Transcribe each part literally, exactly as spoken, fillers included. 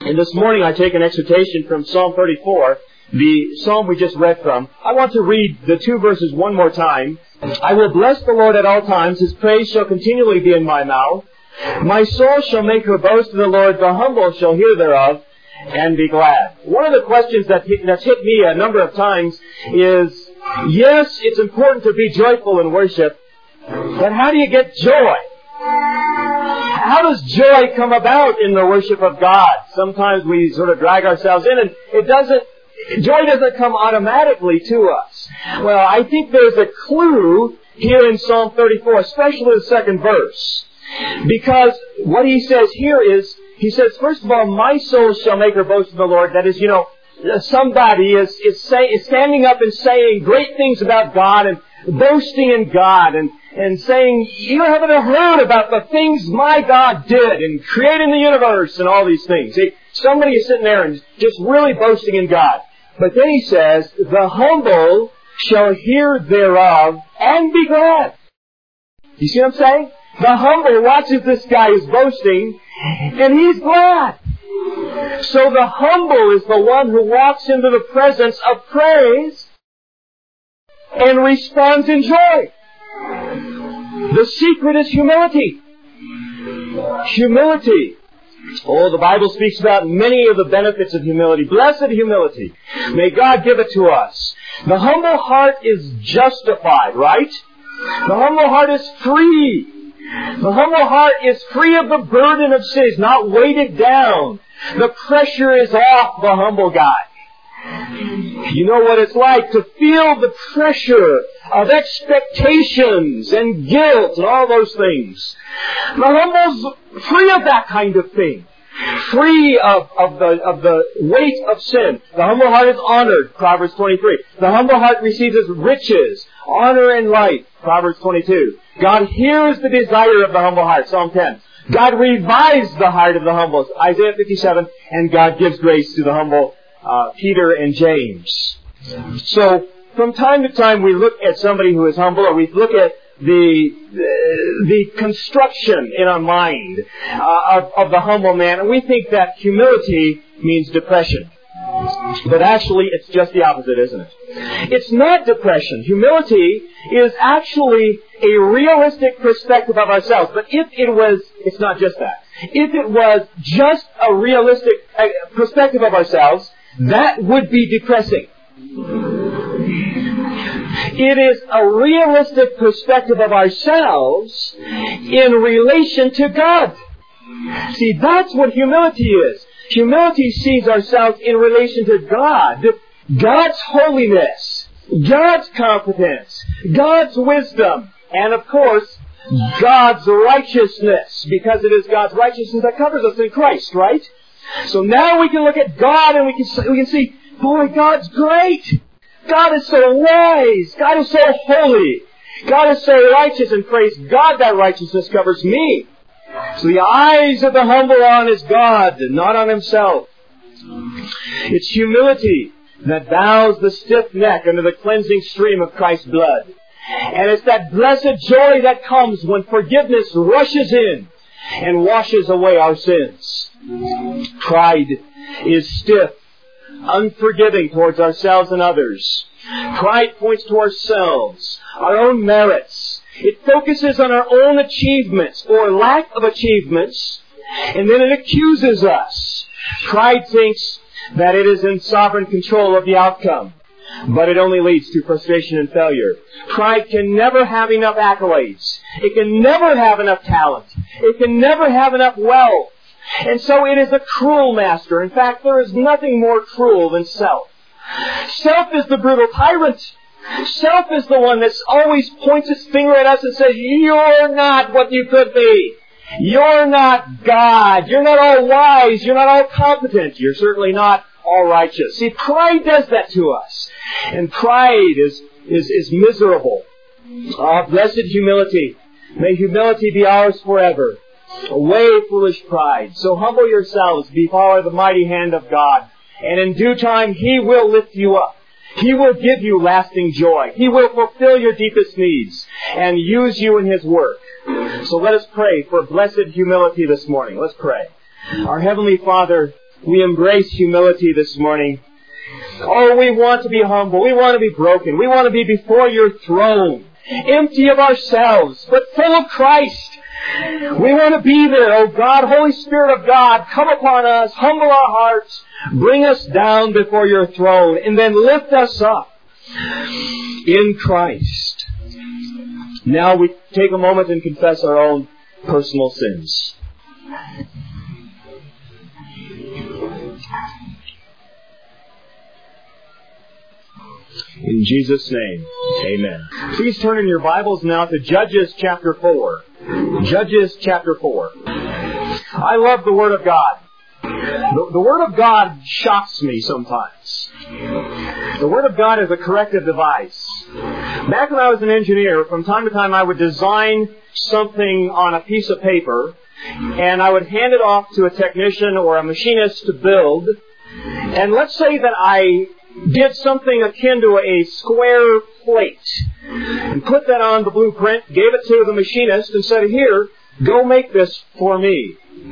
And this morning I take an exhortation from Psalm thirty-four, the psalm we just read from. I want to read the two verses one more time. I will bless the Lord at all times. His praise shall continually be in my mouth. My soul shall make her boast in the Lord. The humble shall hear thereof and be glad. One of the questions that that's hit me a number of times is, yes, it's important to be joyful in worship, but how do you get joy? How does joy come about in the worship of God? Sometimes we sort of drag ourselves in, and it doesn't, joy doesn't come automatically to us. Well, I think there's a clue here in Psalm thirty-four, especially the second verse. Because what he says here is, he says, first of all, my soul shall make her boast in the Lord. That is, you know, somebody is, is, say, is standing up and saying great things about God and boasting in God and, and saying, you haven't heard about the things my God did in creating the universe and all these things. See, somebody is sitting there and just really boasting in God. But then he says, the humble shall hear thereof and be glad. You see what I'm saying? The humble watches this guy who's boasting, and he's glad. So the humble is the one who walks into the presence of praise and responds in joy. The secret is humility. Humility. Oh, the Bible speaks about many of the benefits of humility. Blessed humility. May God give it to us. The humble heart is justified, right? The humble heart is free. The humble heart is free of the burden of sin. It's not weighted down. The pressure is off the humble guy. You know what it's like to feel the pressure of expectations and guilt and all those things. The humble's free of that kind of thing. Free of, of the of the weight of sin. The humble heart is honored, Proverbs twenty-three. The humble heart receives riches, honor, and life, Proverbs twenty-two. God hears the desire of the humble heart, Psalm ten. God revives the heart of the humble, Isaiah fifty-seven. And God gives grace to the humble, uh, Peter and James. So, from time to time we look at somebody who is humble, or we look at the the, the construction in our mind uh, of, of the humble man, and we think that humility means depression. But actually, it's just the opposite, isn't it? It's not depression. Humility is actually a realistic perspective of ourselves. But if it was, it's not just that. If it was just a realistic perspective of ourselves, that would be depressing. It is a realistic perspective of ourselves in relation to God. See, that's what humility is. Humility sees ourselves in relation to God, God's holiness, God's competence, God's wisdom, and of course, God's righteousness, because it is God's righteousness that covers us in Christ, right? So now we can look at God and we can we can see, boy, God's great. God is so wise. God is so holy. God is so righteous, and praise God that righteousness covers me. So the eyes of the humble on is God, not on himself. It's humility that bows the stiff neck under the cleansing stream of Christ's blood. And it's that blessed joy that comes when forgiveness rushes in and washes away our sins. Pride is stiff, unforgiving towards ourselves and others. Pride points to ourselves, our own merits. It focuses on our own achievements or lack of achievements, and then it accuses us. Pride thinks that it is in sovereign control of the outcome, but it only leads to frustration and failure. Pride can never have enough accolades. It can never have enough talent. It can never have enough wealth. And so it is a cruel master. In fact, there is nothing more cruel than self. Self is the brutal tyrant. Self is the one that always points its finger at us and says, you're not what you could be. You're not God. You're not all wise. You're not all competent. You're certainly not all righteous. See, pride does that to us. And pride is, is, is miserable. Ah, blessed humility. May humility be ours forever. Away, foolish pride. So humble yourselves before the mighty hand of God. And in due time, He will lift you up. He will give you lasting joy. He will fulfill your deepest needs and use you in His work. So let us pray for blessed humility this morning. Let's pray. Our Heavenly Father, we embrace humility this morning. Oh, we want to be humble. We want to be broken. We want to be before your throne, empty of ourselves, but full of Christ. We want to be there, oh God, Holy Spirit of God, come upon us, humble our hearts, bring us down before your throne, and then lift us up in Christ. Now we take a moment and confess our own personal sins. In Jesus' name, amen. Please turn in your Bibles now to Judges chapter four. Judges chapter four. I love the Word of God. The, the Word of God shocks me sometimes. The Word of God is a corrective device. Back when I was an engineer, from time to time I would design something on a piece of paper, and I would hand it off to a technician or a machinist to build. And let's say that I did something akin to a square plate and put that on the blueprint, gave it to the machinist and said, here, go make this for me.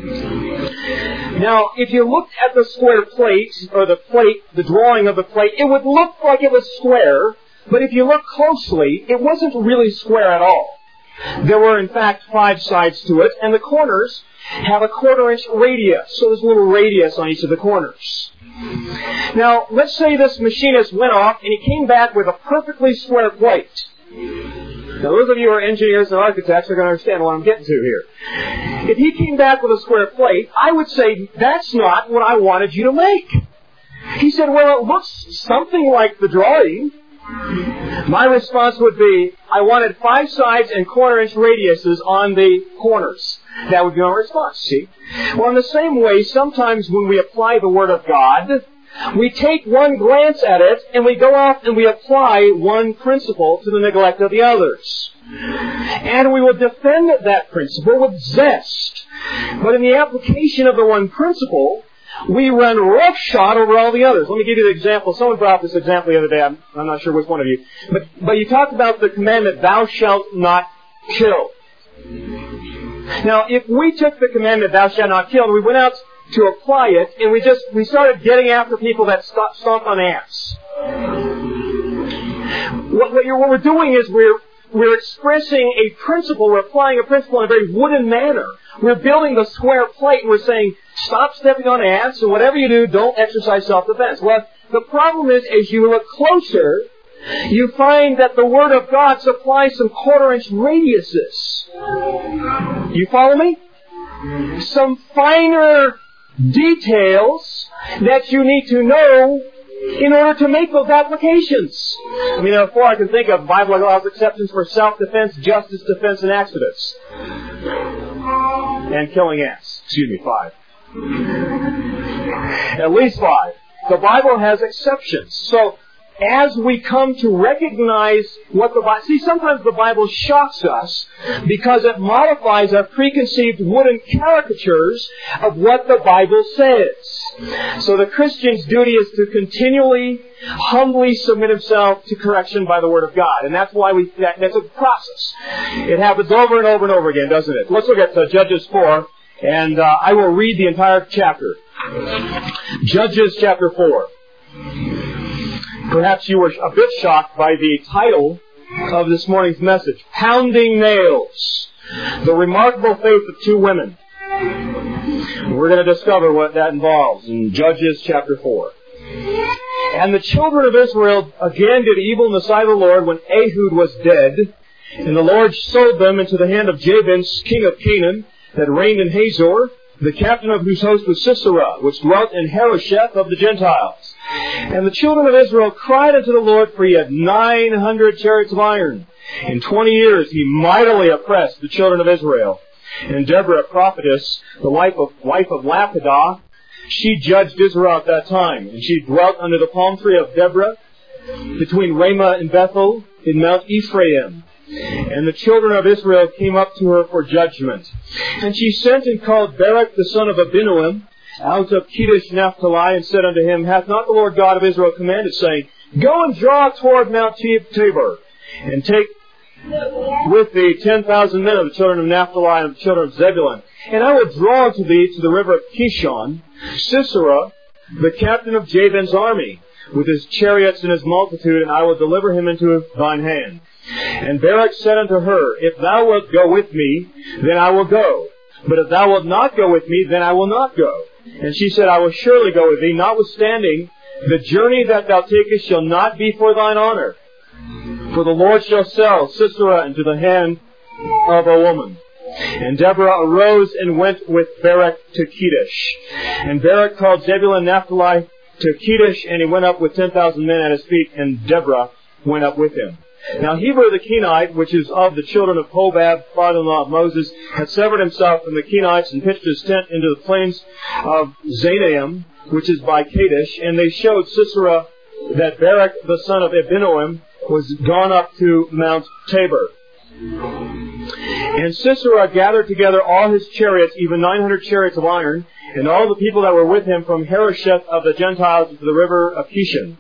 Now, if you looked at the square plate, or the plate, the drawing of the plate, it would look like it was square, but if you look closely, it wasn't really square at all. There were, in fact, five sides to it, and the corners have a quarter-inch radius, so there's a little radius on each of the corners. Now, let's say this machinist went off and he came back with a perfectly square plate. Now, those of you who are engineers and architects are going to understand what I'm getting to here. If he came back with a square plate, I would say, that's not what I wanted you to make. He said, well, it looks something like the drawing. My response would be, I wanted five sides and quarter-inch radiuses on the corners. That would be my response, see? Well, in the same way, sometimes when we apply the Word of God, we take one glance at it and we go off and we apply one principle to the neglect of the others. And we will defend that principle with zest. But in the application of the one principle, we run roughshod over all the others. Let me give you the example. Someone brought up this example the other day. I'm, I'm not sure which one of you. But, but you talked about the commandment, thou shalt not kill. Now, if we took the commandment, thou shalt not kill, and we went out to apply it, and we just, we started getting after people that stomp on ants. What, what, you're, what we're doing is we're, we're expressing a principle, we're applying a principle in a very wooden manner. We're building the square plate, and we're saying, stop stepping on ants, and whatever you do, don't exercise self-defense. Well, the problem is, as you look closer, you find that the Word of God supplies some quarter-inch radiuses. You follow me? Some finer details that you need to know in order to make those applications. I mean, there are four I can think of. The Bible allows exceptions for self-defense, justice, defense, and accidents. And killing ants. Excuse me, five. At least five. The Bible has exceptions. So, as we come to recognize what the Bible... See, sometimes the Bible shocks us because it modifies our preconceived wooden caricatures of what the Bible says. So the Christian's duty is to continually, humbly submit himself to correction by the Word of God. And that's why we... That, that's a process. It happens over and over and over again, doesn't it? Let's look at uh, Judges four, and uh, I will read the entire chapter. Judges chapter four. Perhaps you were a bit shocked by the title of this morning's message, Pounding Nails, the remarkable faith of two women. We're going to discover what that involves in Judges chapter four. And the children of Israel again did evil in the sight of the Lord when Ehud was dead, and the Lord sold them into the hand of Jabin, king of Canaan, that reigned in Hazor, the captain of whose host was Sisera, which dwelt in Harosheth of the Gentiles. And the children of Israel cried unto the Lord, for he had nine hundred chariots of iron. In twenty years he mightily oppressed the children of Israel. And Deborah, a prophetess, the wife of, wife of Lapidah, she judged Israel at that time. And she dwelt under the palm tree of Deborah, between Ramah and Bethel, in Mount Ephraim. And the children of Israel came up to her for judgment. And she sent and called Barak the son of Abinoam out of Kedesh Naphtali, and said unto him, Hath not the Lord God of Israel commanded, saying, Go and draw toward Mount Tabor, and take with thee ten thousand men of the children of Naphtali and of the children of Zebulun. And I will draw unto thee to the river of Kishon, Sisera, the captain of Jabin's army, with his chariots and his multitude, and I will deliver him into thine hand. And Barak said unto her, If thou wilt go with me, then I will go. But if thou wilt not go with me, then I will not go. And she said, I will surely go with thee, notwithstanding, the journey that thou takest shall not be for thine honor. For the Lord shall sell Sisera into the hand of a woman. And Deborah arose and went with Barak to Kedesh. And Barak called Zebulun and Naphtali to Kedesh, and he went up with ten thousand men at his feet, and Deborah went up with him. Now Heber the Kenite, which is of the children of Hobab, father-in-law of Moses, had severed himself from the Kenites and pitched his tent into the plains of Zanaim, which is by Kadesh, and they showed Sisera that Barak the son of Abinoam was gone up to Mount Tabor. And Sisera gathered together all his chariots, even nine hundred chariots of iron, and all the people that were with him from Harosheth of the Gentiles to the river of Kishon.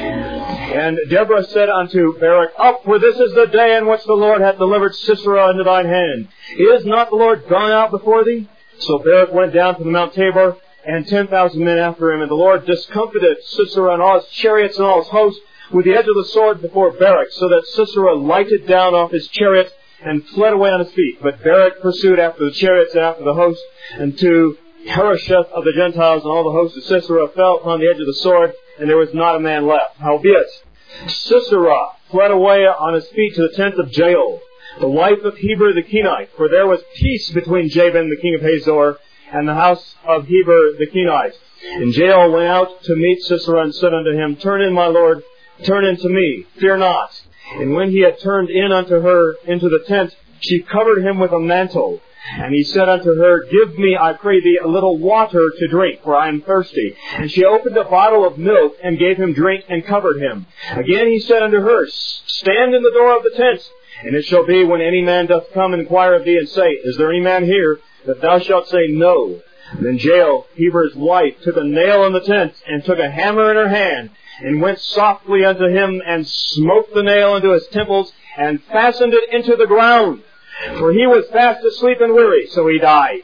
And Deborah said unto Barak, Up, for this is the day in which the Lord hath delivered Sisera into thine hand. Is not the Lord gone out before thee? So Barak went down from the Mount Tabor, and ten thousand men after him. And the Lord discomfited Sisera and all his chariots and all his hosts with the edge of the sword before Barak, so that Sisera lighted down off his chariot and fled away on his feet. But Barak pursued after the chariots and after the host, and to Harosheth of the Gentiles, and all the hosts of Sisera fell upon the edge of the sword, and there was not a man left. Howbeit, Sisera fled away on his feet to the tent of Jael, the wife of Heber the Kenite, for there was peace between Jabin the king of Hazor and the house of Heber the Kenite. And Jael went out to meet Sisera and said unto him, Turn in, my lord, turn in to me, fear not. And when he had turned in unto her into the tent, she covered him with a mantle. And he said unto her, Give me, I pray thee, a little water to drink, for I am thirsty. And she opened a bottle of milk, and gave him drink, and covered him. Again he said unto her, Stand in the door of the tent. And it shall be, when any man doth come and inquire of thee, and say, Is there any man here? That thou shalt say, No. Then Jael, Heber's wife, took a nail in the tent, and took a hammer in her hand, and went softly unto him, and smote the nail into his temples, and fastened it into the ground. For he was fast asleep and weary, so he died.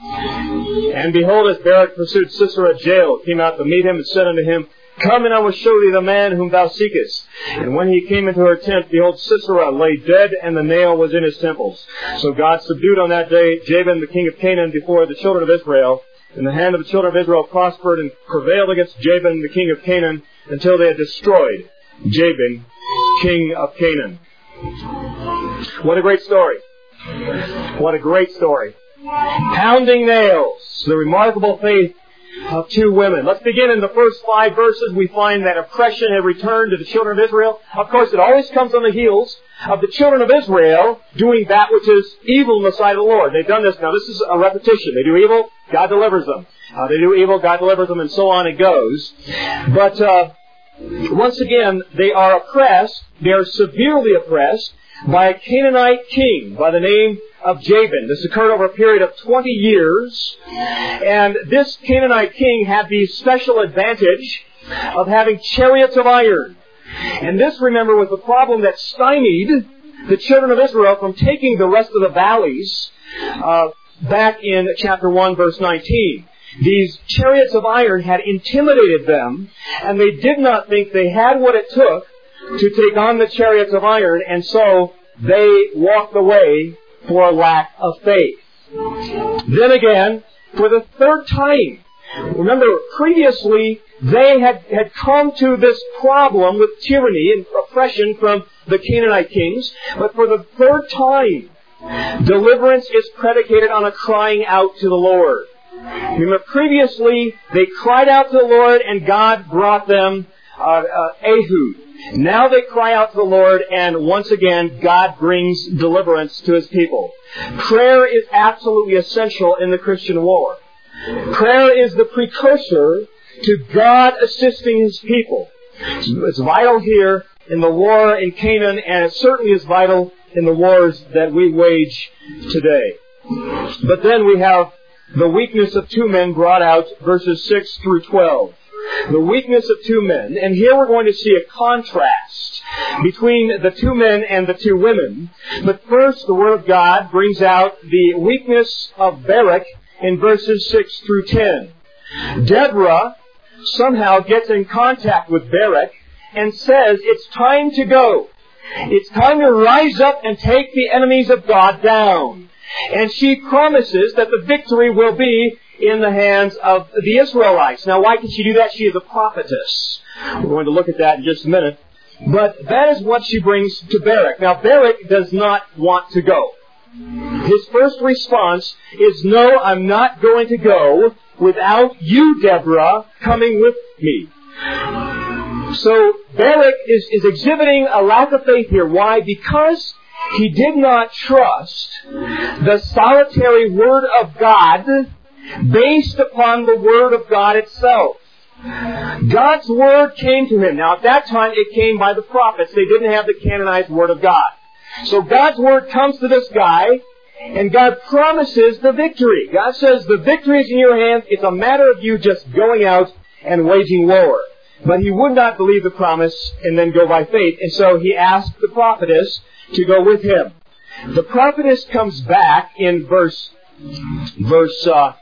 And behold, as Barak pursued Sisera, Jael came out to meet him, and said unto him, Come, and I will show thee the man whom thou seekest. And when he came into her tent, behold, Sisera lay dead, and the nail was in his temples. So God subdued on that day Jabin the king of Canaan before the children of Israel. And the hand of the children of Israel prospered and prevailed against Jabin the king of Canaan, until they had destroyed Jabin, king of Canaan. What a great story. What a great story. Pounding nails, the remarkable faith of two women. Let's begin in the first five verses. We find that oppression had returned to the children of Israel. Of course, it always comes on the heels of the children of Israel doing that which is evil in the sight of the Lord. They've done this. Now, this is a repetition. They do evil, God delivers them. Uh, they do evil, God delivers them, and so on it goes. But uh, once again, they are oppressed. They are severely oppressed by a Canaanite king by the name of Jabin. This occurred over a period of twenty years. And this Canaanite king had the special advantage of having chariots of iron. And this, remember, was the problem that stymied the children of Israel from taking the rest of the valleys uh, back in chapter one, verse nineteen. These chariots of iron had intimidated them, and they did not think they had what it took to take on the chariots of iron, and so they walked away for lack of faith. Then again, for the third time, remember, previously they had, had come to this problem with tyranny and oppression from the Canaanite kings, but for the third time, deliverance is predicated on a crying out to the Lord. Remember, previously they cried out to the Lord and God brought them uh, uh, Ehud. Now they cry out to the Lord, and once again, God brings deliverance to His people. Prayer is absolutely essential in the Christian war. Prayer is the precursor to God assisting His people. It's vital here in the war in Canaan, and it certainly is vital in the wars that we wage today. But then we have the weakness of two men brought out, verses six through twelve. The weakness of two men. And here we're going to see a contrast between the two men and the two women. But first, the Word of God brings out the weakness of Barak in verses six through ten. Deborah somehow gets in contact with Barak and says, it's time to go. It's time to rise up and take the enemies of God down. And she promises that the victory will be in the hands of the Israelites. Now, why can she do that? She is a prophetess. We're going to look at that in just a minute. But that is what she brings to Barak. Now, Barak does not want to go. His first response is, no, I'm not going to go without you, Deborah, coming with me. So Barak is, is exhibiting a lack of faith here. Why? Because he did not trust the solitary Word of God based upon the Word of God itself. God's Word came to him. Now, at that time, it came by the prophets. They didn't have the canonized Word of God. So God's Word comes to this guy, and God promises the victory. God says, the victory is in your hands. It's a matter of you just going out and waging war. But he would not believe the promise and then go by faith. And so he asked the prophetess to go with him. The prophetess comes back in verse, verse, uh,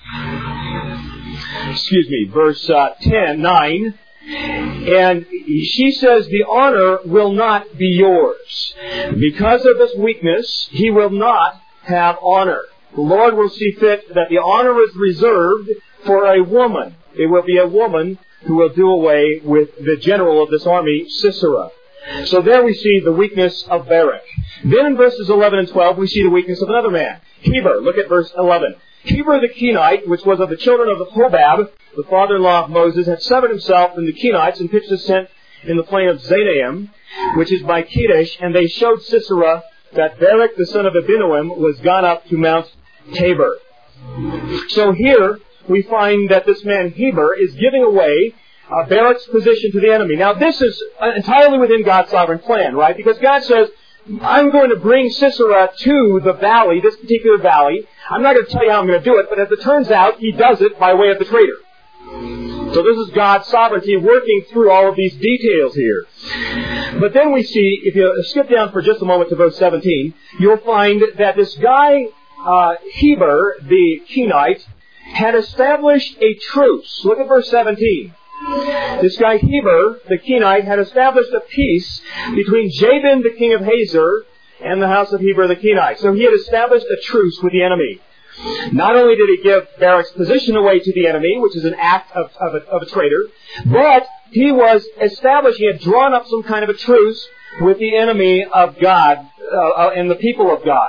excuse me, verse uh, ten, nine. And she says, the honor will not be yours. Because of this weakness, he will not have honor. The Lord will see fit that the honor is reserved for a woman. It will be a woman who will do away with the general of this army, Sisera. So there we see the weakness of Barak. Then in verses eleven and twelve, we see the weakness of another man, Heber. Look at verse eleven. Heber the Kenite, which was of the children of Hobab, the father-in-law of Moses, had severed himself from the Kenites and pitched his tent in the plain of Zanaim, which is by Kedesh, and they showed Sisera that Barak the son of Abinoam was gone up to Mount Tabor. So here we find that this man Heber is giving away uh, Barak's position to the enemy. Now this is entirely within God's sovereign plan, right? Because God says, I'm going to bring Sisera to the valley, this particular valley. I'm not going to tell you how I'm going to do it, but as it turns out, he does it by way of the traitor. So this is God's sovereignty working through all of these details here. But then we see, if you skip down for just a moment to verse seventeen, you'll find that this guy, uh, Heber, the Kenite, had established a truce. Look at verse seventeen. This guy Heber, the Kenite, had established a peace between Jabin, the king of Hazor, and the house of Heber the Kenite. So he had established a truce with the enemy. Not only did he give Barak's position away to the enemy, which is an act of, of, a, of a traitor, but he was established, he had drawn up some kind of a truce with the enemy of God uh, and the people of God.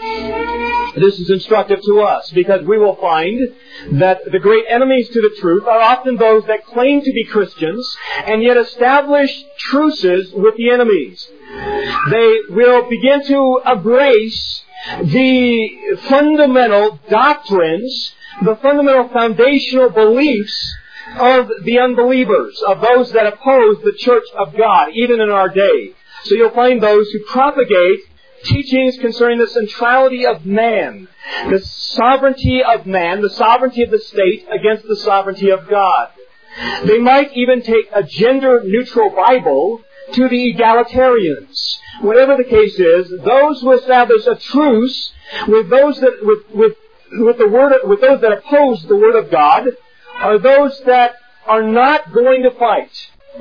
This is instructive to us because we will find that the great enemies to the truth are often those that claim to be Christians and yet establish truces with the enemies. They will begin to embrace the fundamental doctrines, the fundamental foundational beliefs of the unbelievers, of those that oppose the church of God, even in our day. So you'll find those who propagate teachings concerning the centrality of man, the sovereignty of man, the sovereignty of the state against the sovereignty of God. They might even take a gender-neutral Bible to the egalitarians. Whatever the case is, those who establish a truce with those that with with with the word with those that oppose the word of God are those that are not going to fight.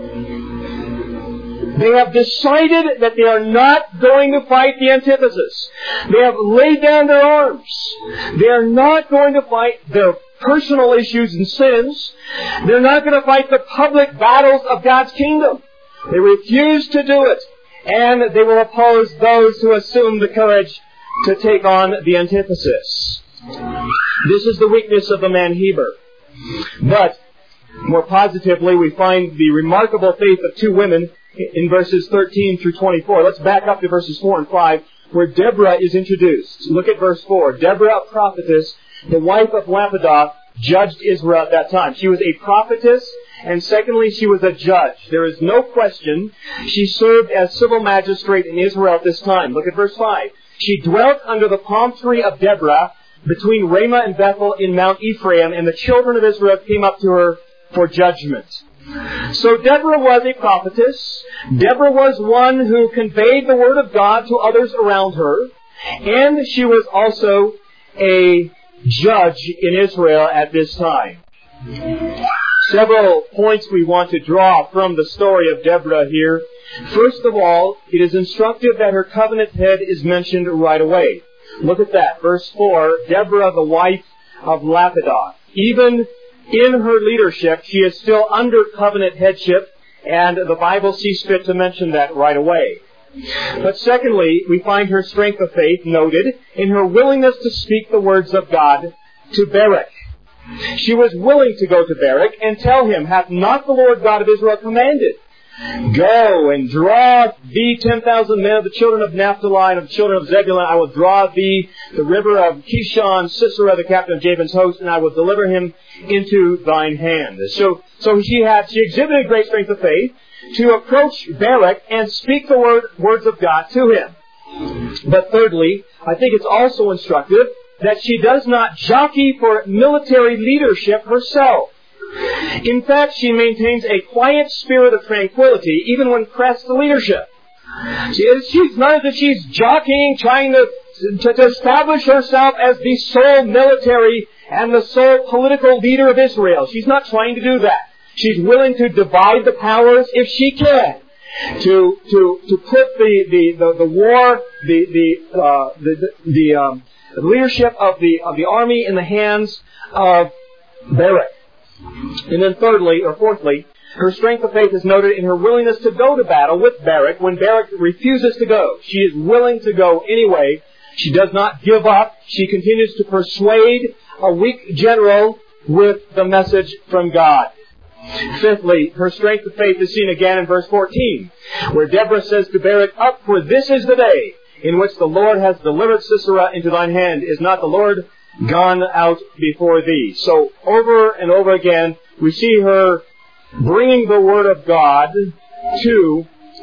They have decided that they are not going to fight the antithesis. They have laid down their arms. They are not going to fight their personal issues and sins. They're not going to fight the public battles of God's kingdom. They refuse to do it. And they will oppose those who assume the courage to take on the antithesis. This is the weakness of the man Heber. But, more positively, we find the remarkable faith of two women in verses thirteen through twenty-four. Let's back up to verses four and five, where Deborah is introduced. Look at verse four. Deborah, a prophetess, the wife of Lapidoth, judged Israel at that time. She was a prophetess, and secondly, she was a judge. There is no question she served as civil magistrate in Israel at this time. Look at verse five. She dwelt under the palm tree of Deborah between Ramah and Bethel in Mount Ephraim, and the children of Israel came up to her for judgment. So Deborah was a prophetess. Deborah was one who conveyed the word of God to others around her. And she was also a judge in Israel at this time. Several points we want to draw from the story of Deborah here. First of all, it is instructive that her covenant head is mentioned right away. Look at that. Verse four, Deborah, the wife of Lapidoth. Even in her leadership, she is still under covenant headship, and the Bible sees fit to mention that right away. But secondly, we find her strength of faith noted in her willingness to speak the words of God to Barak. She was willing to go to Barak and tell him, hath not the Lord God of Israel commanded? Go and draw thee ten thousand men of the children of Naphtali and of the children of Zebulun. I will draw thee the river of Kishon, Sisera, the captain of Jabin's host, and I will deliver him into thine hand. So, so she had, she exhibited great strength of faith to approach Barak and speak the word, words of God to him. But thirdly, I think it's also instructive that she does not jockey for military leadership herself. In fact, she maintains a quiet spirit of tranquility even when pressed to leadership. She is, she's not that she's jockeying, trying to, to, to establish herself as the sole military and the sole political leader of Israel. She's not trying to do that. She's willing to divide the powers if she can. To to to put the the, the, the war, the the uh, the the, the um, leadership of the of the army in the hands of Barak. And then thirdly, or fourthly, her strength of faith is noted in her willingness to go to battle with Barak when Barak refuses to go. She is willing to go anyway. She does not give up. She continues to persuade a weak general with the message from God. Fifthly, her strength of faith is seen again in verse fourteen, where Deborah says to Barak, Up, for this is the day in which the Lord has delivered Sisera into thine hand. Is not the Lord gone out before thee? So over and over again, we see her bringing the word of God to,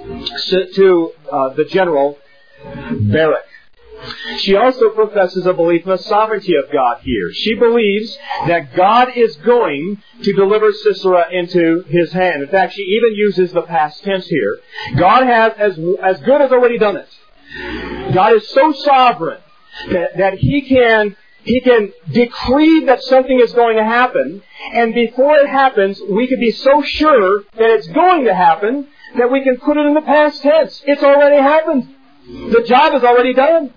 to uh, the general Barak. She also professes a belief in the sovereignty of God here. She believes that God is going to deliver Sisera into his hand. In fact, she even uses the past tense here. God has as, as good as already done it. God is so sovereign that, that He can He can decree that something is going to happen, and before it happens, we can be so sure that it's going to happen that we can put it in the past tense. It's already happened. The job is already done.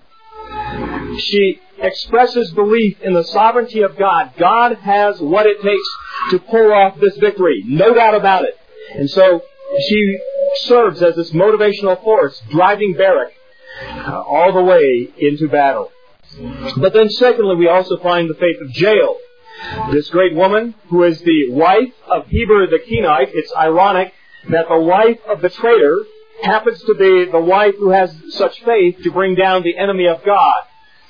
She expresses belief in the sovereignty of God. God has what it takes to pull off this victory. No doubt about it. And so she serves as this motivational force, driving Barak uh, all the way into battle. But then secondly, we also find the faith of Jael, this great woman who is the wife of Heber the Kenite. It's ironic that the wife of the traitor happens to be the wife who has such faith to bring down the enemy of God.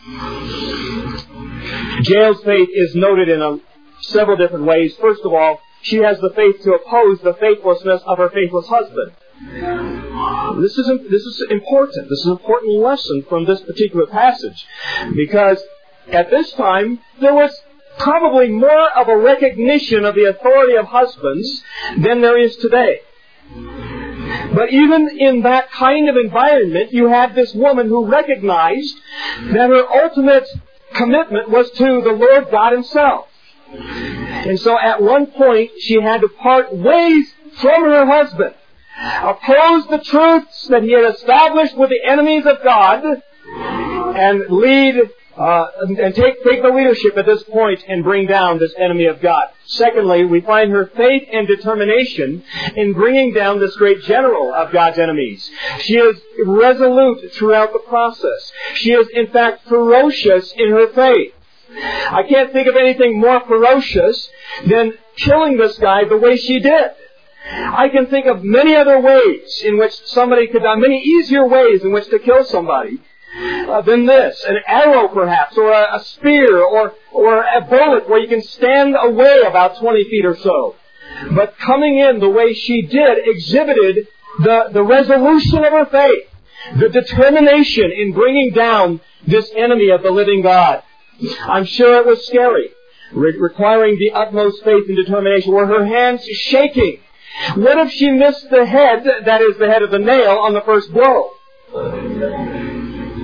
Jael's faith is noted in a, several different ways. First of all, she has the faith to oppose the faithlessness of her faithless husband. This is, this is important. This is an important lesson from this particular passage, because at this time there was probably more of a recognition of the authority of husbands than there is today. But even in that kind of environment, you had this woman who recognized that her ultimate commitment was to the Lord God Himself. And so at one point, she had to part ways from her husband, oppose the truths that he had established with the enemies of God, and lead uh, and take, take the leadership at this point and bring down this enemy of God. Secondly, we find her faith and determination in bringing down this great general of God's enemies. She is resolute throughout the process. She is, in fact, ferocious in her faith. I can't think of anything more ferocious than killing this guy the way she did. I can think of many other ways in which somebody could die, many easier ways in which to kill somebody uh, than this. An arrow, perhaps, or a, a spear, or or a bullet where you can stand away about twenty feet or so. But coming in the way she did exhibited the, the resolution of her faith, the determination in bringing down this enemy of the living God. I'm sure it was scary, re- requiring the utmost faith and determination. Were her hands shaking? What if she missed the head, that is the head of the nail, on the first blow?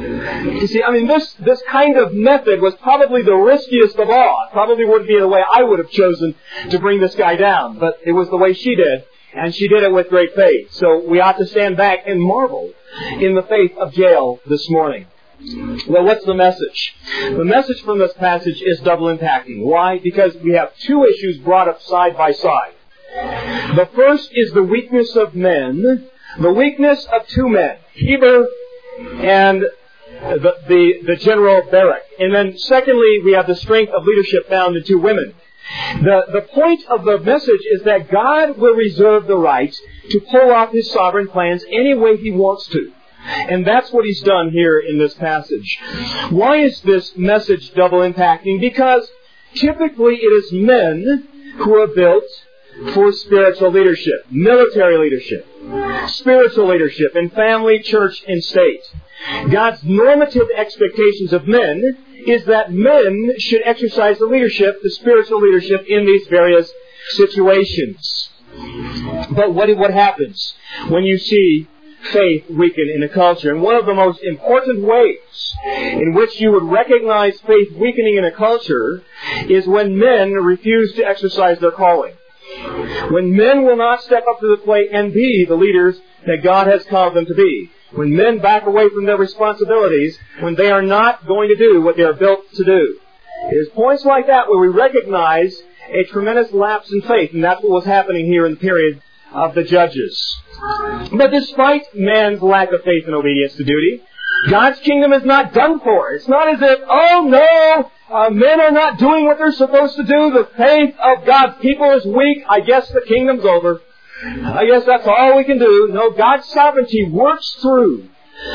You see, I mean, this, this kind of method was probably the riskiest of all. It probably wouldn't be the way I would have chosen to bring this guy down, but it was the way she did, and she did it with great faith. So we ought to stand back and marvel in the faith of Jael this morning. Well, what's the message? The message from this passage is double impacting. Why? Because we have two issues brought up side by side. The first is the weakness of men, the weakness of two men, Heber and the, the, the general Barak. And then secondly, we have the strength of leadership found in two women. The, the point of the message is that God will reserve the right to pull off His sovereign plans any way He wants to. And that's what He's done here in this passage. Why is this message double impacting? Because typically it is men who are built for spiritual leadership, military leadership, spiritual leadership in family, church, and state. God's normative expectations of men is that men should exercise the leadership, the spiritual leadership in these various situations. But what, what happens when you see faith weaken in a culture? And one of the most important ways in which you would recognize faith weakening in a culture is when men refuse to exercise their calling. When men will not step up to the plate and be the leaders that God has called them to be. When men back away from their responsibilities, when they are not going to do what they are built to do. It is points like that where we recognize a tremendous lapse in faith, and that's what was happening here in the period of the Judges. But despite man's lack of faith and obedience to duty, God's kingdom is not done for. It's not as if, oh no, uh, men are not doing what they're supposed to do. The faith of God's people is weak. I guess the kingdom's over. I guess that's all we can do. No, God's sovereignty works through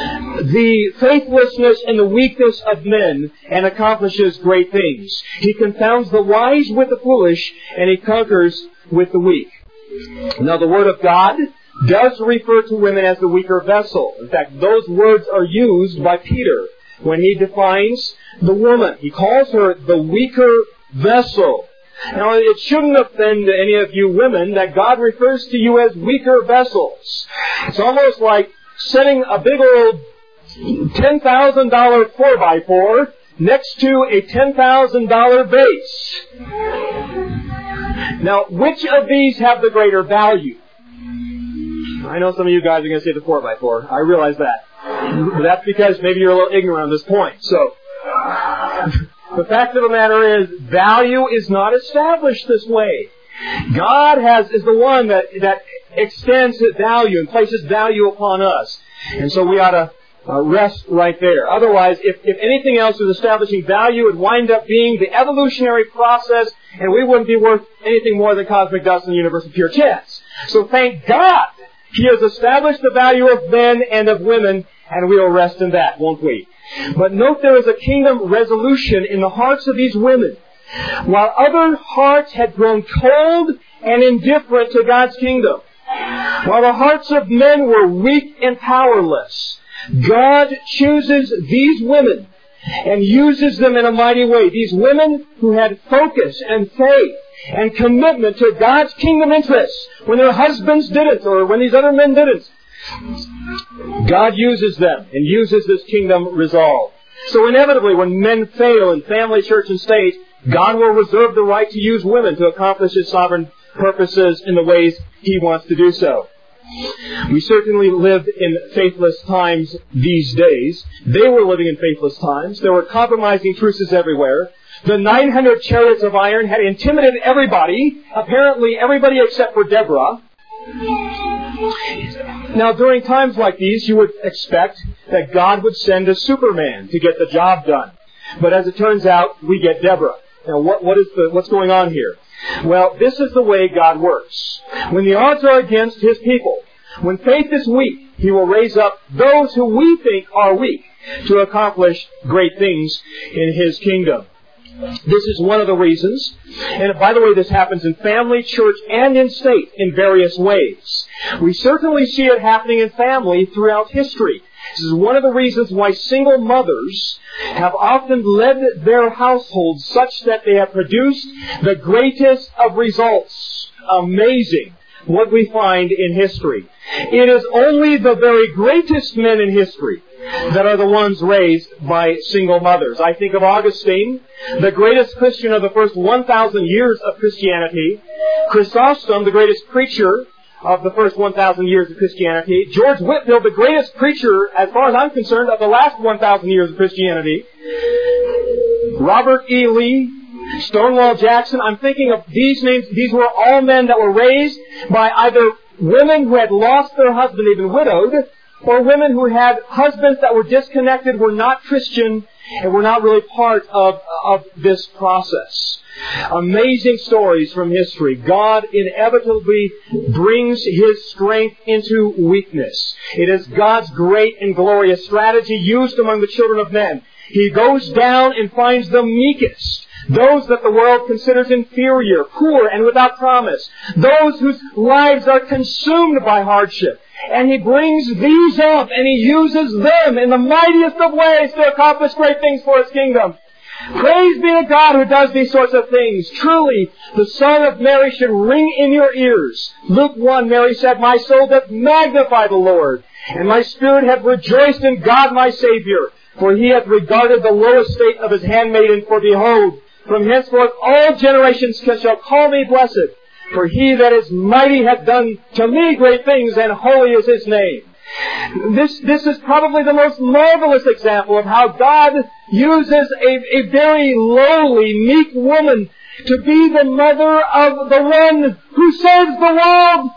the faithlessness and the weakness of men and accomplishes great things. He confounds the wise with the foolish, and He conquers with the weak. Now, the Word of God does refer to women as the weaker vessel. In fact, those words are used by Peter when he defines the woman. He calls her the weaker vessel. Now, it shouldn't offend any of you women that God refers to you as weaker vessels. It's almost like setting a big old ten thousand dollars four by four next to a ten thousand dollars vase. Now, which of these have the greater value? I know some of you guys are going to say the four by four. I realize that. But that's because maybe you're a little ignorant on this point. So, the fact of the matter is, value is not established this way. God has is the one that, that extends value and places value upon us. And so we ought to uh, rest right there. Otherwise, if, if anything else was establishing value, it would wind up being the evolutionary process, and we wouldn't be worth anything more than cosmic dust in the universe of pure chance. So thank God He has established the value of men and of women, and we will rest in that, won't we? But note there is a kingdom resolution in the hearts of these women. While other hearts had grown cold and indifferent to God's kingdom, while the hearts of men were weak and powerless, God chooses these women and uses them in a mighty way. These women who had focus and faith and commitment to God's kingdom interests when their husbands didn't or when these other men didn't. God uses them and uses this kingdom resolve. So inevitably, when men fail in family, church, and state, God will reserve the right to use women to accomplish His sovereign purposes in the ways He wants to do so. We certainly live in faithless times these days. They were living in faithless times. There were compromising truces everywhere. The nine hundred chariots of iron had intimidated everybody, apparently everybody except for Deborah. Now, during times like these, you would expect that God would send a Superman to get the job done. But as it turns out, we get Deborah. Now, what, what is the, what's going on here? Well, this is the way God works. When the odds are against His people, when faith is weak, He will raise up those who we think are weak to accomplish great things in His kingdom. This is one of the reasons. And by the way, this happens in family, church, and in state in various ways. We certainly see it happening in family throughout history. This is one of the reasons why single mothers have often led their households such that they have produced the greatest of results. Amazing what we find in history. It is only the very greatest men in history that are the ones raised by single mothers. I think of Augustine, the greatest Christian of the first one thousand years of Christianity. Chrysostom, the greatest preacher of the first one thousand years of Christianity. George Whitefield, the greatest preacher, as far as I'm concerned, of the last one thousand years of Christianity. Robert E. Lee, Stonewall Jackson. I'm thinking of these names. These were all men that were raised by either women who had lost their husband, even widowed, or women who had husbands that were disconnected, were not Christian, and were not really part of, of this process. Amazing stories from history. God inevitably brings His strength into weakness. It is God's great and glorious strategy used among the children of men. He goes down and finds the meekest, those that the world considers inferior, poor, and without promise, those whose lives are consumed by hardship. And He brings these up, and He uses them in the mightiest of ways to accomplish great things for His kingdom. Praise be to God who does these sorts of things. Truly, the Song of Mary should ring in your ears. Luke one, Mary said, "My soul doth magnify the Lord, and my spirit hath rejoiced in God my Savior. For He hath regarded the low estate of His handmaiden. For behold, from henceforth all generations shall call me blessed. For He that is mighty hath done to me great things, and holy is His name." This, this is probably the most marvelous example of how God uses a, a very lowly, meek woman to be the mother of the one who saves the world,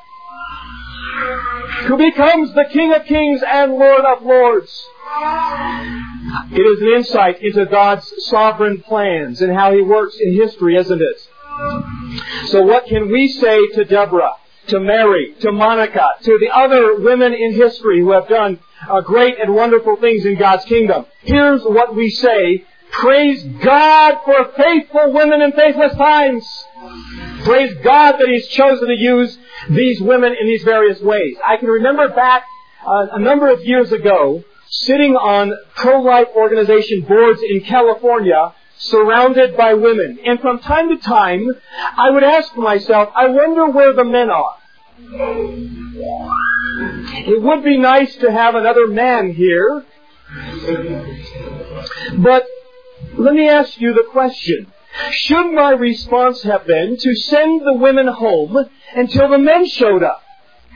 who becomes the King of Kings and Lord of Lords. It is an insight into God's sovereign plans and how He works in history, isn't it? So what can we say to Deborah, to Mary, to Monica, to the other women in history who have done uh, great and wonderful things in God's kingdom? Here's what we say: praise God for faithful women in faithless times. Praise God that He's chosen to use these women in these various ways. I can remember back uh, a number of years ago, sitting on pro-life organization boards in California, surrounded by women. And from time to time, I would ask myself, I wonder where the men are. It would be nice to have another man here. But let me ask you the question. Should my response have been to send the women home until the men showed up?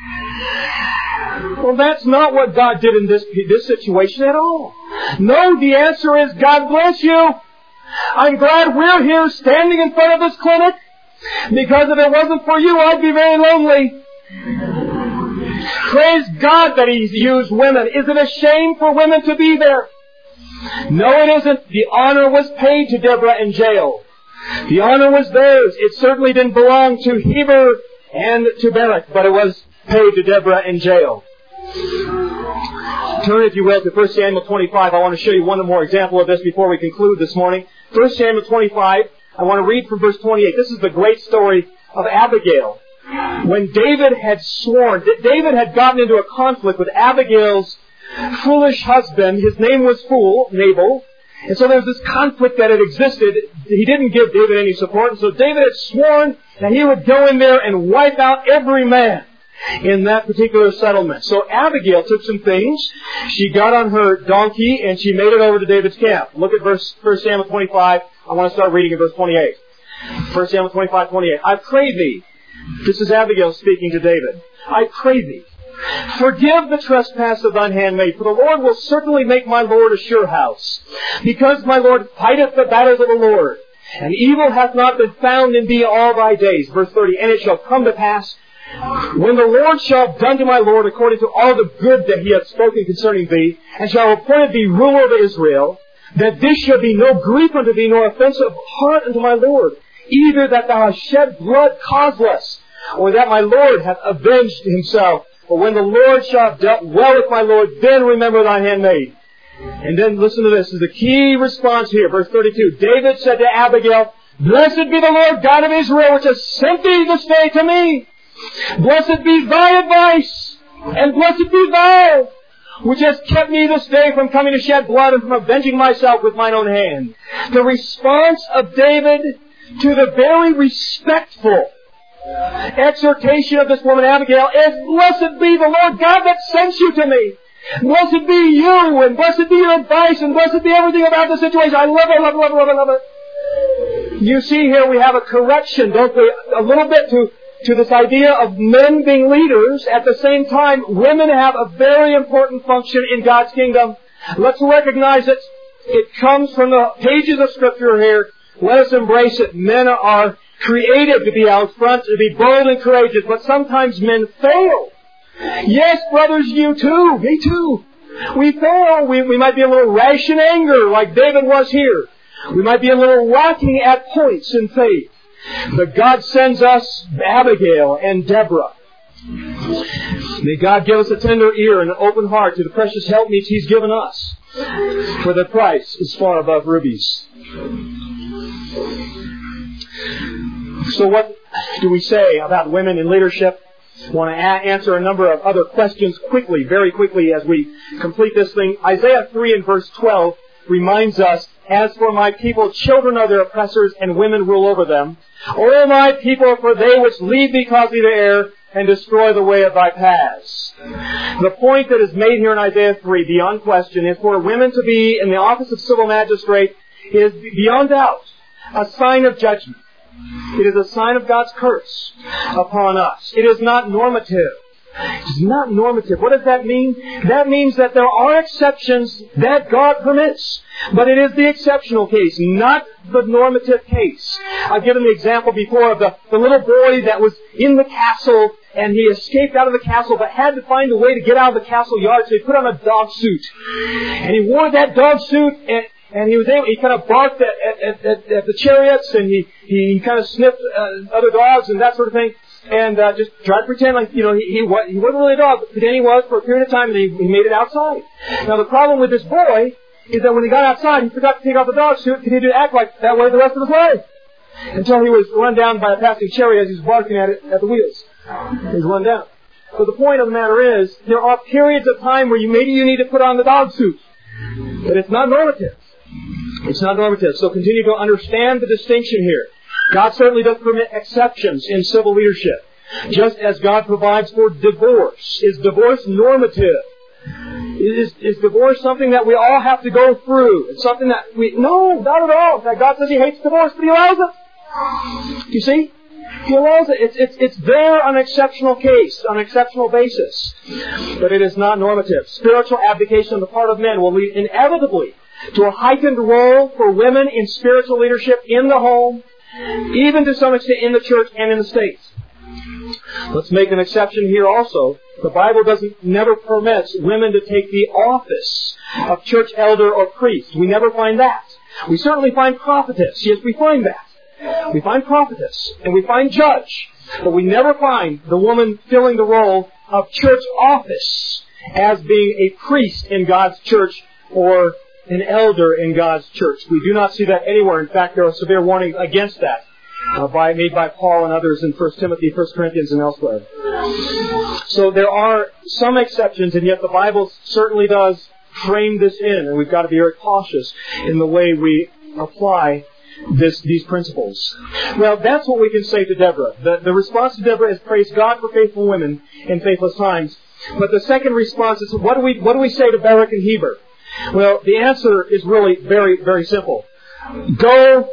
Well, that's not what God did in this, this situation at all. No, the answer is, God bless you. I'm glad we're here standing in front of this clinic, because if it wasn't for you, I'd be very lonely. Praise God that He's used women. Is it a shame for women to be there? No, it isn't. The honor was paid to Deborah in jail. The honor was theirs. It certainly didn't belong to Heber and to Barak, but it was paid to Deborah in jail. Turn, if you will, to First Samuel twenty-five. I want to show you one more example of this before we conclude this morning. First Samuel twenty-five. I want to read from verse twenty-eight. This is the great story of Abigail. When David had sworn, David had gotten into a conflict with Abigail's foolish husband. His name was Fool, Nabal. And so there was this conflict that had existed. He didn't give David any support. And so David had sworn that he would go in there and wipe out every man in that particular settlement. So Abigail took some things. She got on her donkey and she made it over to David's camp. Look at verse First Samuel twenty-five. I want to start reading at verse twenty-eight. First Samuel twenty-five, twenty-eight. I pray thee. This is Abigail speaking to David. I pray thee, forgive the trespass of thine handmaid, for the Lord will certainly make my Lord a sure house. Because my Lord fighteth the battles of the Lord, and evil hath not been found in thee all thy days. Verse thirty. And it shall come to pass, when the Lord shall have done to my Lord according to all the good that He hath spoken concerning thee, and shall have appointed thee ruler of Israel, that this shall be no grief unto thee, nor offense of heart unto my Lord, either that thou hast shed blood causeless, or that my Lord hath avenged himself. But when the Lord shall have dealt well with my Lord, then remember thine handmaid. And then listen to this. This is the key response here. Verse thirty-two. David said to Abigail, Blessed be the Lord God of Israel, which has sent thee this day to me. Blessed be thy advice, and blessed be thou, which has kept me this day from coming to shed blood and from avenging myself with mine own hand. The response of David to the very respectful exhortation of this woman Abigail is, Blessed be the Lord God that sent you to me. Blessed be you, and blessed be your advice, and blessed be everything about the situation. I love it, love it, love it, love it, love it. You see here we have a correction, don't we? A little bit to, to this idea of men being leaders. At the same time, women have a very important function in God's kingdom. Let's recognize it. It comes from the pages of Scripture here. Let us embrace it. Men are created to be out front, to be bold and courageous, but sometimes men fail. Yes, brothers, you too. Me too. We fail. We, we might be a little rash in anger, like David was here. We might be a little lacking at points in faith. But God sends us Abigail and Deborah. May God give us a tender ear and an open heart to the precious helpmeets He's given us. For the price is far above rubies. So what do we say about women in leadership? I want to a- answer a number of other questions quickly, very quickly as we complete this thing. Isaiah three and verse twelve reminds us, as for my people, children are their oppressors, and women rule over them. O my people, for they which lead thee cause thee to err, and destroy the way of thy paths. The point that is made here in Isaiah three, beyond question, is for women to be in the office of civil magistrate is beyond doubt a sign of judgment. It is a sign of God's curse upon us. It is not normative. It is not normative. What does that mean? That means that there are exceptions that God permits. But it is the exceptional case, not the normative case. I've given the example before of the, the little boy that was in the castle and he escaped out of the castle but had to find a way to get out of the castle yard, so he put on a dog suit. And he wore that dog suit and And he was able, he kind of barked at, at, at, at the chariots, and he, he kind of sniffed uh, other dogs and that sort of thing, and uh, just tried to pretend like, you know, he, he, was, he wasn't really a dog, but pretend he was for a period of time, and he, he made it outside. Now the problem with this boy is that when he got outside, he forgot to take off the dog suit, continued to act like that way the rest of his life. Until he was run down by a passing chariot as he was barking at it, at the wheels. He was run down. So the point of the matter is, there are periods of time where you maybe you need to put on the dog suit. But it's not normative. It's not normative. So continue to understand the distinction here. God certainly does permit exceptions in civil leadership. Just as God provides for divorce. Is divorce normative? Is, is divorce something that we all have to go through? It's something that we... No, not at all. In fact, God says He hates divorce, but He allows it. You see? He allows it. It's, it's, it's there on an exceptional case, on an exceptional basis. But it is not normative. Spiritual abdication on the part of men will lead inevitably to a heightened role for women in spiritual leadership in the home, even to some extent in the church and in the states. Let's make an exception here also. The Bible doesn't never permits women to take the office of church elder or priest. We never find that. We certainly find prophetess. Yes, we find that. We find prophetess and we find judge. But we never find the woman filling the role of church office as being a priest in God's church or an elder in God's church. We do not see that anywhere. In fact, there are severe warnings against that uh, by, made by Paul and others in First Timothy, First Corinthians, and elsewhere. So there are some exceptions, and yet the Bible certainly does frame this in, and we've got to be very cautious in the way we apply this, these principles. Well, that's what we can say to Deborah. The, the response to Deborah is praise God for faithful women in faithless times. But the second response is, what do we, what do we say to Barak and Heber? Well, the answer is really very, very simple. Go,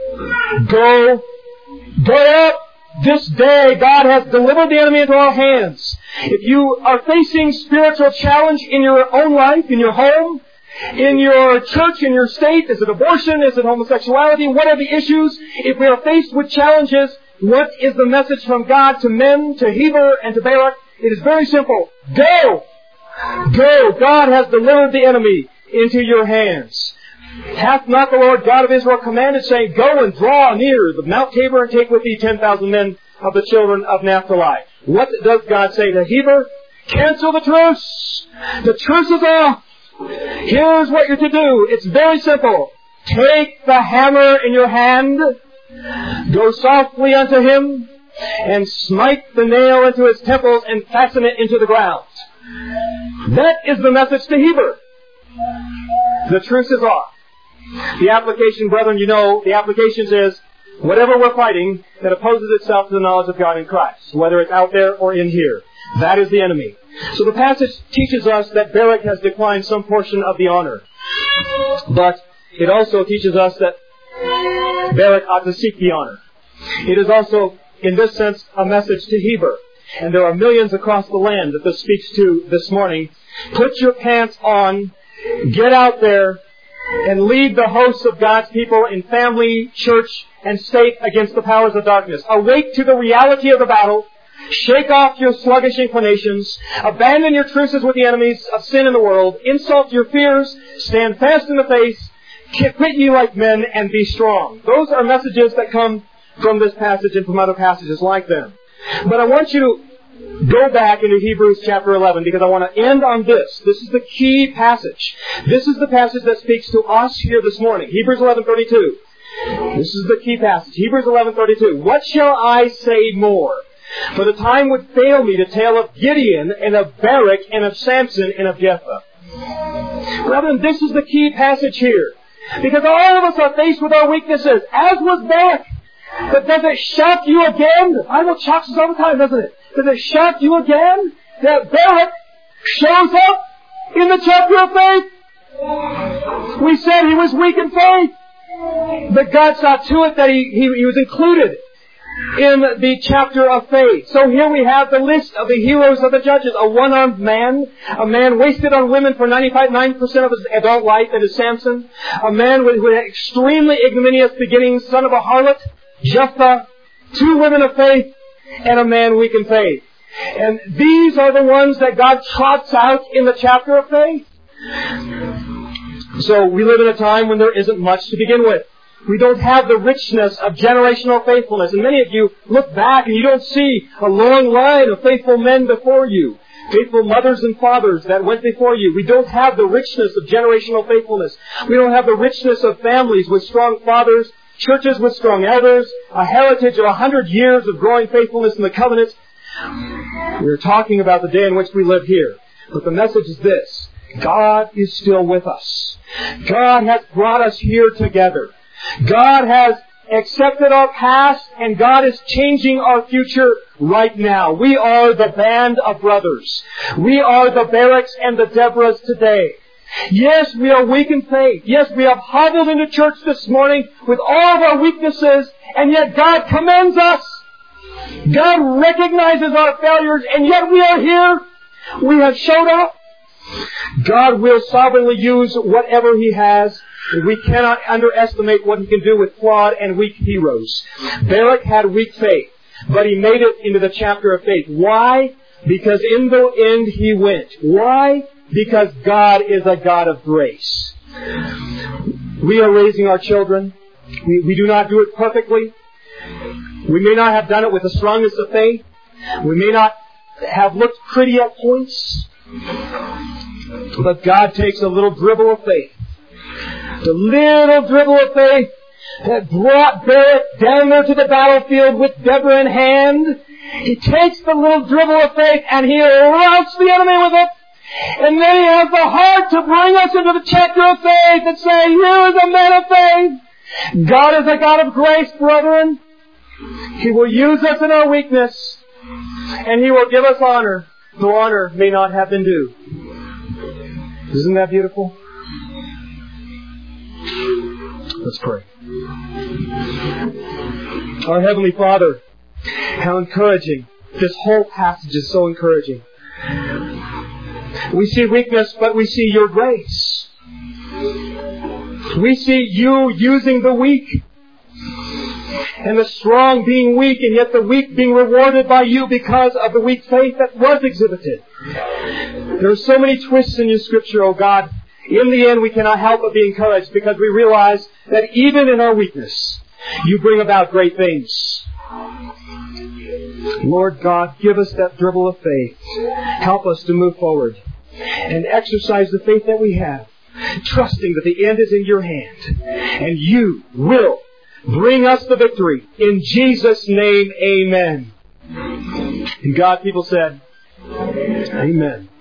go, go up. This day God has delivered the enemy into our hands. If you are facing spiritual challenge in your own life, in your home, in your church, in your state, is it abortion, is it homosexuality, what are the issues? If we are faced with challenges, what is the message from God to men, to Heber, and to Barak? It is very simple. Go! Go! God has delivered the enemy into your hands. Hath not the Lord God of Israel commanded, saying, Go and draw near the Mount Tabor and take with thee ten thousand men of the children of Naphtali. What does God say to Heber? Cancel the truce! The truce is off! Here's what you're to do. It's very simple. Take the hammer in your hand, go softly unto him, and smite the nail into his temples and fasten it into the ground. That is the message to Heber. The truce is off. The application, brethren, you know, the application is whatever we're fighting that opposes itself to the knowledge of God in Christ, whether it's out there or in here. That is the enemy. So the passage teaches us that Barak has declined some portion of the honor. But it also teaches us that Barak ought to seek the honor. It is also, in this sense, a message to Heber. And there are millions across the land that this speaks to this morning. Put your pants on, get out there, and lead the hosts of God's people in family, church, and state against the powers of darkness. Awake to the reality of the battle. Shake off your sluggish inclinations. Abandon your truces with the enemies of sin in the world. Insult your fears. Stand fast in the face. Quit ye like men and be strong. Those are messages that come from this passage and from other passages like them. But I want you to go back into Hebrews chapter eleven because I want to end on this. This is the key passage. This is the passage that speaks to us here this morning. Hebrews eleven thirty-two. This is the key passage. Hebrews eleven thirty-two. What shall I say more? For the time would fail me to tell of Gideon and of Barak and of Samson and of Jephthah. Brethren, this is the key passage here. Because all of us are faced with our weaknesses, as was Barak. But does it shock you again? The Bible shocks us all the time, doesn't it? Does it shock you again that Barak shows up in the chapter of faith? We said he was weak in faith. But God saw to it that he, he, he was included in the chapter of faith. So here we have the list of the heroes of the judges. A one-armed man, a man wasted on women for ninety-five, nine percent of his adult life, that is Samson. A man with, with extremely ignominious beginnings, son of a harlot, Jephthah, two women of faith, and a man weak in faith. And these are the ones that God trots out in the chapter of faith. So we live in a time when there isn't much to begin with. We don't have the richness of generational faithfulness. And many of you look back and you don't see a long line of faithful men before you. Faithful mothers and fathers that went before you. We don't have the richness of generational faithfulness. We don't have the richness of families with strong fathers, churches with strong elders, a heritage of a hundred years of growing faithfulness in the covenant. We're talking about the day in which we live here. But the message is this. God is still with us. God has brought us here together. God has accepted our past, and God is changing our future right now. We are the band of brothers. We are the Baraks and the Deborahs today. Yes, we are weak in faith. Yes, we have hobbled into church this morning with all of our weaknesses, and yet God commends us. God recognizes our failures, and yet we are here. We have showed up. God will sovereignly use whatever He has. We cannot underestimate what He can do with flawed and weak heroes. Barak had weak faith, but he made it into the chapter of faith. Why? Because in the end he went. Why? Because God is a God of grace. We are raising our children. We, we do not do it perfectly. We may not have done it with the strongest of faith. We may not have looked pretty at points. But God takes a little dribble of faith. The little dribble of faith that brought Barak down there to the battlefield with Deborah in hand. He takes the little dribble of faith and he routs the enemy with it. And then he has the heart to bring us into the chapter of faith and say, here is a man of faith. God is a God of grace, brethren. He will use us in our weakness. And He will give us honor, though honor may not have been due. Isn't that beautiful? Let's pray. Our Heavenly Father, how encouraging. This whole passage is so encouraging. We see weakness, but we see Your grace. We see You using the weak. And the strong being weak, and yet the weak being rewarded by You because of the weak faith that was exhibited. There are so many twists in Your Scripture, O God. In the end, we cannot help but be encouraged because we realize that even in our weakness, You bring about great things. Lord God, give us that dribble of faith. Help us to move forward and exercise the faith that we have, trusting that the end is in Your hand. And You will bring us the victory. In Jesus' name, amen. And God, people said, amen.